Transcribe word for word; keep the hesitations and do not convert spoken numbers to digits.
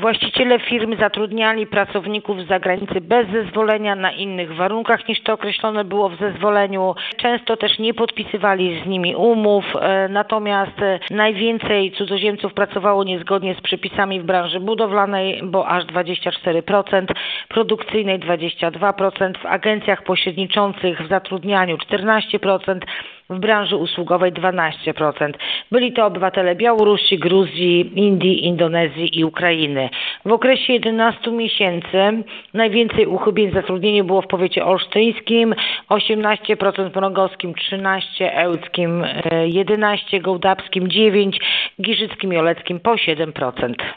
Właściciele firm zatrudniali pracowników z zagranicy bez zezwolenia, na innych warunkach niż to określone było w zezwoleniu. Często też nie podpisywali z nimi umów, natomiast najwięcej cudzoziemców pracowało niezgodnie z przepisami w branży budowlanej, bo aż dwadzieścia cztery procent, produkcyjnej dwadzieścia dwa procent, w agencjach pośredniczących w zatrudnianiu czternaście procent, w branży usługowej dwanaście procent. Byli to obywatele Białorusi, Gruzji, Indii, Indonezji i Ukrainy. W okresie jedenastu miesięcy najwięcej uchybień w zatrudnieniu było w powiecie olsztyńskim, osiemnaście procent, mrągowskim trzynaście procent, ełckim jedenaście procent, gołdapskim dziewięć procent, giżyckim i oleckim po siedem procent.